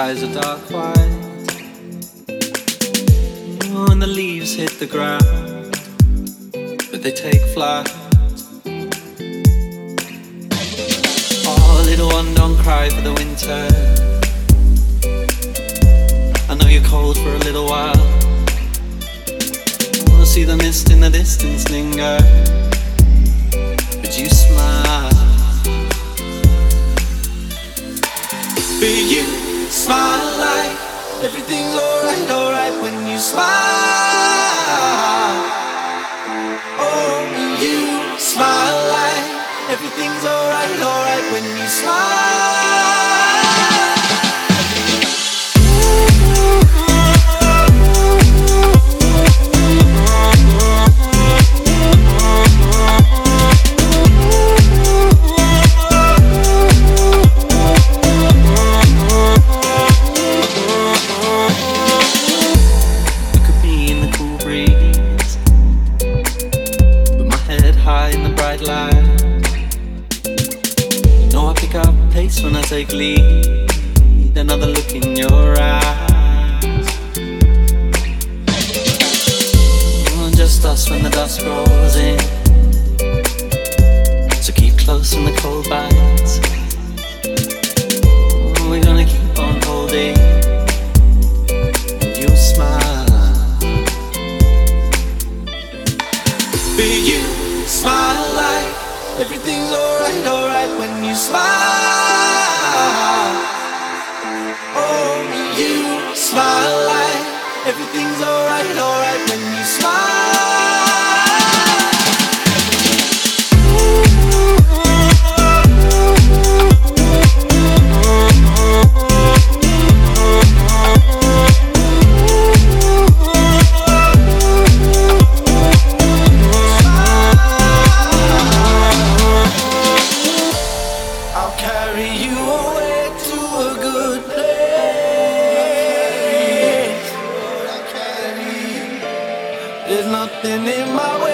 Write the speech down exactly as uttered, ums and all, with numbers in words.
skies are dark white. When the leaves hit the ground, but they take flight. Oh, little one, don't cry for the winter. I know you're cold for a little while. Oh, see the mist in the distance linger, but you smile. But you smile like everything's alright, alright when you smile. Oh, you smile like everything's alright, alright when you smile. When I take lead, another look in your eyes. Oh, just us when the dusk rolls in, so keep close when the cold bites. Oh, we're gonna keep on holding, and you'll smile. But you smile like everything's alright, alright when you smile. Oh, you smile like everything's alright, alright when you smile. There's nothing in my way.